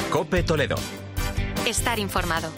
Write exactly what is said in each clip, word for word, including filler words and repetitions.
COPE Toledo. Estar informado.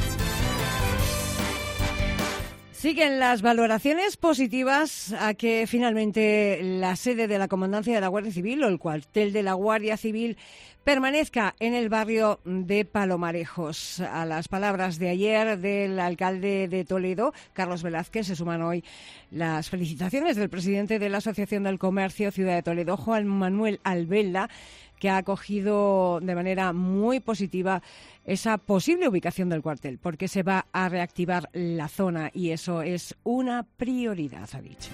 Siguen las valoraciones positivas a que finalmente la sede de la Comandancia de la Guardia Civil o el cuartel de la Guardia Civil permanezca en el barrio de Palomarejos. A las palabras de ayer del alcalde de Toledo, Carlos Velázquez, se suman hoy las felicitaciones del presidente de la Asociación del Comercio Ciudad de Toledo, Juan Manuel Albelda, que ha acogido de manera muy positiva esa posible ubicación del cuartel, porque se va a reactivar la zona y eso es una prioridad, ha dicho.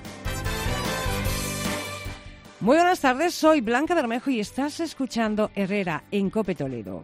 Muy buenas tardes, soy Blanca Bermejo y estás escuchando Herrera en COPE Toledo.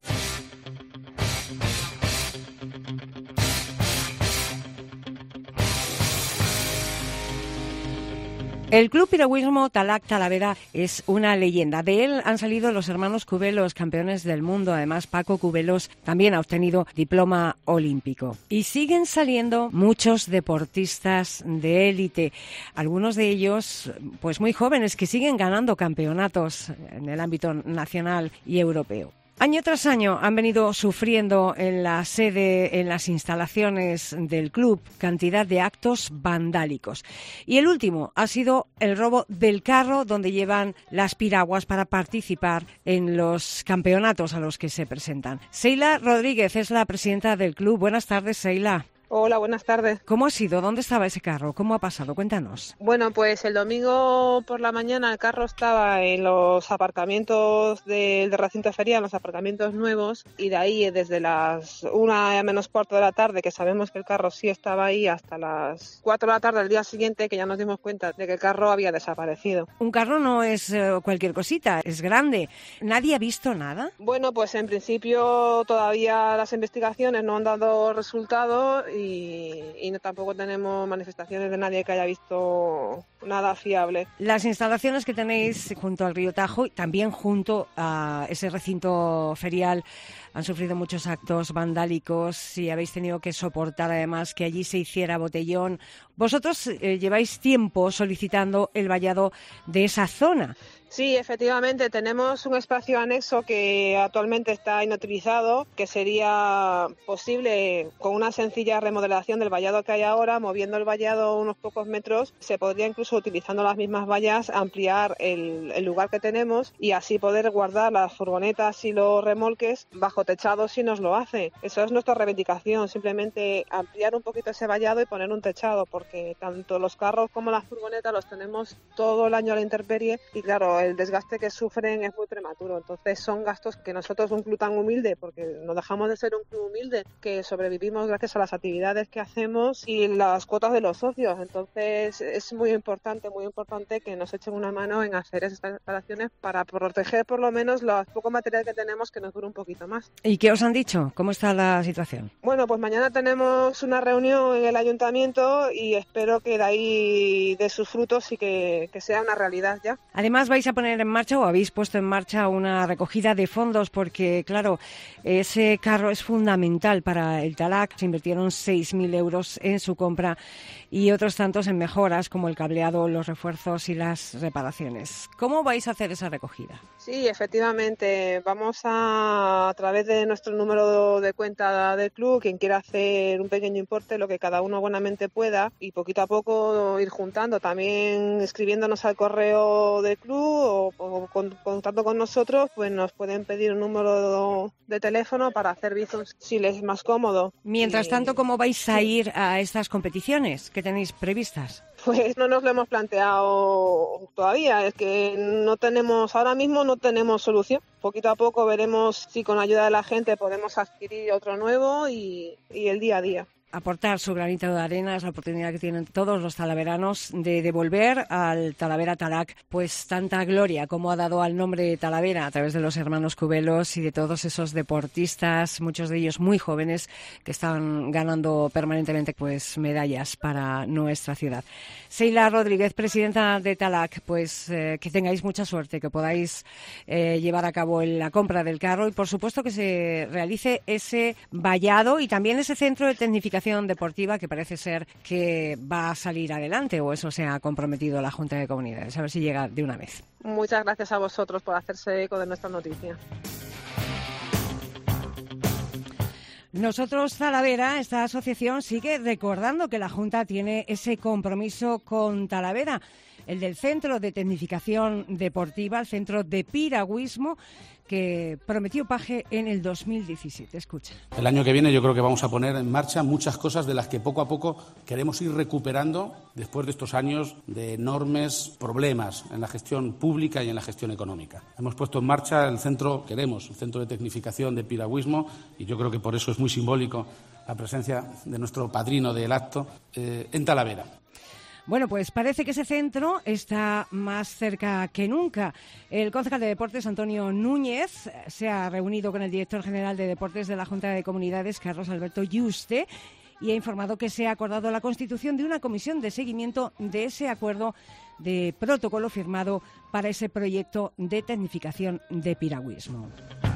El Club Piragüismo Talac Talavera es una leyenda. De él han salido los hermanos Cubelos, campeones del mundo. Además, Paco Cubelos también ha obtenido diploma olímpico. Y siguen saliendo muchos deportistas de élite. Algunos de ellos, pues muy jóvenes, que siguen ganando campeonatos en el ámbito nacional y europeo. Año tras año han venido sufriendo en la sede, en las instalaciones del club, cantidad de actos vandálicos. Y el último ha sido el robo del carro donde llevan las piraguas para participar en los campeonatos a los que se presentan. Seila Rodríguez es la presidenta del club. Buenas tardes, Seila. Hola, buenas tardes. ¿Cómo ha sido? ¿Dónde estaba ese carro? ¿Cómo ha pasado? Cuéntanos. Bueno, pues el domingo por la mañana el carro estaba en los aparcamientos del de recinto ferial, los aparcamientos nuevos, y de ahí desde las una menos cuarto de la tarde, que sabemos que el carro sí estaba ahí, hasta las cuatro de la tarde del día siguiente, que ya nos dimos cuenta de que el carro había desaparecido. Un carro no es uh, cualquier cosita, es grande. ¿Nadie ha visto nada? Bueno, pues en principio todavía las investigaciones no han dado resultado. Y, y no, tampoco tenemos manifestaciones de nadie que haya visto nada fiable. Las instalaciones que tenéis junto al río Tajo y también junto a ese recinto ferial han sufrido muchos actos vandálicos y habéis tenido que soportar además que allí se hiciera botellón. Vosotros eh, lleváis tiempo solicitando el vallado de esa zona. Sí, efectivamente, tenemos un espacio anexo que actualmente está inutilizado, que sería posible con una sencilla remodelación del vallado que hay ahora, moviendo el vallado unos pocos metros, se podría incluso utilizando las mismas vallas ampliar el, el lugar que tenemos y así poder guardar las furgonetas y los remolques bajo techado si nos lo hace. Eso es nuestra reivindicación, simplemente ampliar un poquito ese vallado y poner un techado, porque tanto los carros como las furgonetas los tenemos todo el año a la intemperie y claro, el desgaste que sufren es muy prematuro. Entonces son gastos que nosotros, un club tan humilde, porque no dejamos de ser un club humilde, que sobrevivimos gracias a las actividades que hacemos y las cuotas de los socios. Entonces es muy importante, muy importante que nos echen una mano en hacer esas instalaciones para proteger por lo menos los poco material que tenemos, que nos dure un poquito más. ¿Y qué os han dicho? ¿Cómo está la situación? Bueno, pues mañana tenemos una reunión en el ayuntamiento y espero que de ahí dé sus frutos y que, que sea una realidad ya. Además vais a poner en marcha o habéis puesto en marcha una recogida de fondos porque, claro, ese carro es fundamental para el Talac. Se invirtieron seis mil euros en su compra y otros tantos en mejoras como el cableado, los refuerzos y las reparaciones. ¿Cómo vais a hacer esa recogida? Sí, efectivamente. Vamos a, a través de nuestro número de cuenta del club, quien quiera hacer un pequeño importe, lo que cada uno buenamente pueda, y poquito a poco ir juntando, también escribiéndonos al correo del club o, o con, contacto con nosotros, pues nos pueden pedir un número de teléfono para hacer bizums si les es más cómodo. Mientras y... tanto, ¿cómo vais a ir a estas competiciones que tenéis previstas? Pues no nos lo hemos planteado todavía, es que no tenemos, ahora mismo no tenemos solución. Poquito a poco veremos si con la ayuda de la gente podemos adquirir otro nuevo y, y el día a día. Aportar su granito de arena es la oportunidad que tienen todos los talaveranos de devolver al Talavera Talac pues tanta gloria como ha dado al nombre de Talavera a través de los hermanos Cubelos y de todos esos deportistas, muchos de ellos muy jóvenes, que están ganando permanentemente pues medallas para nuestra ciudad. Seila Rodríguez, presidenta de Talac, pues eh, que tengáis mucha suerte, que podáis eh, llevar a cabo la compra del carro y por supuesto que se realice ese vallado y también ese centro de tecnificación deportiva que parece ser que va a salir adelante, o eso se ha comprometido la Junta de Comunidades. A ver si llega de una vez. Muchas gracias a vosotros por hacerse eco de nuestra noticia. Nosotros, Talavera, esta asociación sigue recordando que la Junta tiene ese compromiso con Talavera, el del Centro de Tecnificación Deportiva, el Centro de Piragüismo, que prometió Paje en el dos mil diecisiete. Escucha. El año que viene yo creo que vamos a poner en marcha muchas cosas de las que poco a poco queremos ir recuperando después de estos años de enormes problemas en la gestión pública y en la gestión económica. Hemos puesto en marcha el centro, queremos, el Centro de Tecnificación de Piragüismo, y yo creo que por eso es muy simbólico la presencia de nuestro padrino del acto eh, en Talavera. Bueno, pues parece que ese centro está más cerca que nunca. El concejal de Deportes, Antonio Núñez, se ha reunido con el director general de Deportes de la Junta de Comunidades, Carlos Alberto Yuste, y ha informado que se ha acordado la constitución de una comisión de seguimiento de ese acuerdo de protocolo firmado para ese proyecto de tecnificación de piragüismo.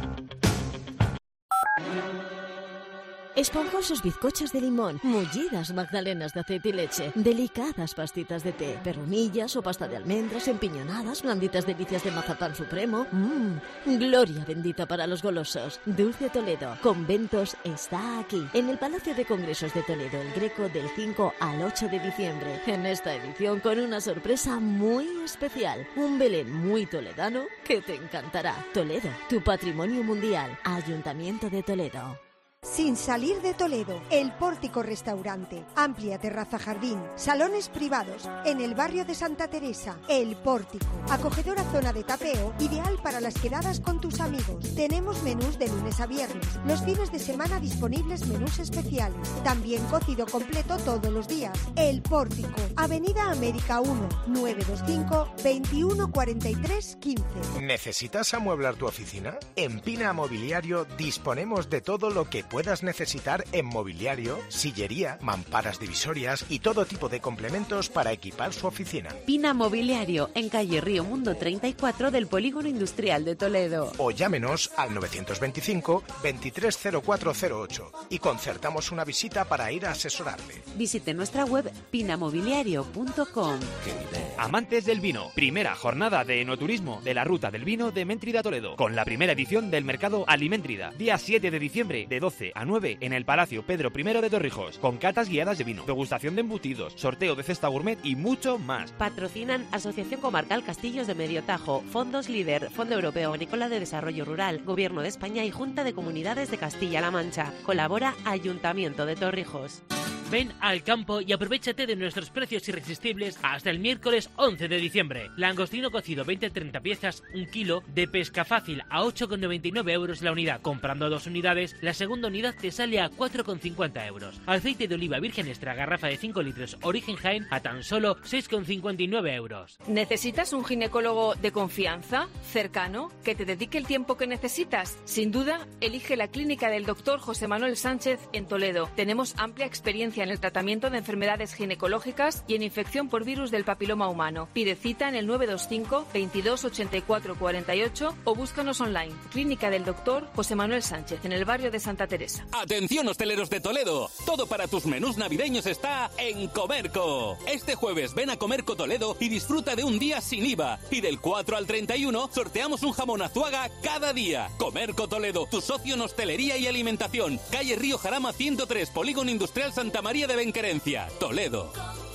Esponjosos bizcochos de limón, mullidas magdalenas de aceite y leche, delicadas pastitas de té, perrunillas o pasta de almendras, empiñonadas, blanditas delicias de mazapán supremo. Mmm, gloria bendita para los golosos. Dulce Toledo, Conventos está aquí, en el Palacio de Congresos de Toledo, El Greco, del cinco al ocho de diciembre. En esta edición con una sorpresa muy especial, un Belén muy toledano que te encantará. Toledo, tu patrimonio mundial. Ayuntamiento de Toledo. Sin salir de Toledo, El Pórtico Restaurante, amplia terraza jardín, salones privados, en el barrio de Santa Teresa. El Pórtico, acogedora zona de tapeo, ideal para las quedadas con tus amigos. Tenemos menús de lunes a viernes, los fines de semana disponibles menús especiales, también cocido completo todos los días. El Pórtico, Avenida América uno, nueve dos cinco, veintiuno cuarenta y tres quince. ¿Necesitas amueblar tu oficina? En Pina Mobiliario disponemos de todo lo que puedas necesitar en mobiliario, sillería, mamparas divisorias y todo tipo de complementos para equipar su oficina. Pina Mobiliario, en calle Río Mundo treinta y cuatro del Polígono Industrial de Toledo. O llámenos al novecientos veinticinco, veintitrés cero cuatro cero ocho y concertamos una visita para ir a asesorarle. Visite nuestra web pinamobiliario punto com. Amantes del vino, primera jornada de enoturismo de la Ruta del Vino de Méntrida Toledo, con la primera edición del mercado Aliméntrida, día siete de diciembre de doce a nueve en el Palacio Pedro I de Torrijos, con catas guiadas de vino, degustación de embutidos, sorteo de cesta gourmet y mucho más. Patrocinan Asociación Comarcal Castillos de Medio Tajo, Fondos Líder, Fondo Europeo Agrícola de Desarrollo Rural, Gobierno de España y Junta de Comunidades de Castilla-La Mancha. Colabora Ayuntamiento de Torrijos. Ven al campo y aprovéchate de nuestros precios irresistibles hasta el miércoles once de diciembre. Langostino cocido veinte a treinta piezas, un kilo, de pesca fácil a ocho con noventa y nueve euros la unidad. Comprando dos unidades, la segunda unidad te sale a cuatro con cincuenta euros. Aceite de oliva virgen extra garrafa de cinco litros origen Jaén a tan solo seis con cincuenta y nueve euros. ¿Necesitas un ginecólogo de confianza, cercano, que te dedique el tiempo que necesitas? Sin duda, elige la clínica del doctor José Manuel Sánchez en Toledo. Tenemos amplia experiencia en el tratamiento de enfermedades ginecológicas y en infección por virus del papiloma humano. Pide cita en el nueve dos cinco, veintidós ochenta y cuatro cuarenta y ocho o búscanos online. Clínica del doctor José Manuel Sánchez en el barrio de Santa Teresa. Atención hosteleros de Toledo, todo para tus menús navideños está en Comerco. Este jueves ven a Comerco Toledo y disfruta de un día sin I V A. Y del cuatro al treinta y uno sorteamos un jamón Azuaga cada día. Comerco Toledo, tu socio en hostelería y alimentación. Calle Río Jarama ciento tres, Polígono Industrial Santa María de Benquerencia, Toledo.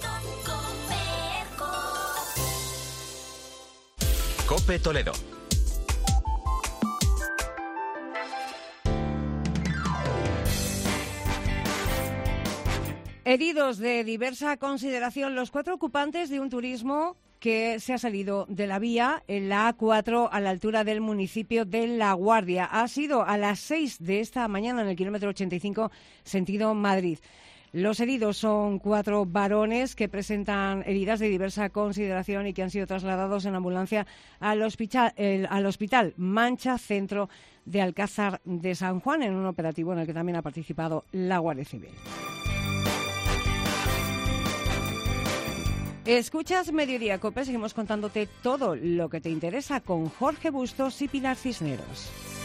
Cope Toledo. Heridos de diversa consideración los cuatro ocupantes de un turismo que se ha salido de la vía en la A cuatro a la altura del municipio de La Guardia. Ha sido a las seis de esta mañana en el kilómetro ochenta y cinco sentido Madrid. Los heridos son cuatro varones que presentan heridas de diversa consideración y que han sido trasladados en ambulancia al hospital, el, al hospital Mancha Centro de Alcázar de San Juan, en un operativo en el que también ha participado la Guardia Civil. Escuchas Mediodía Cope, seguimos contándote todo lo que te interesa con Jorge Bustos y Pilar Cisneros.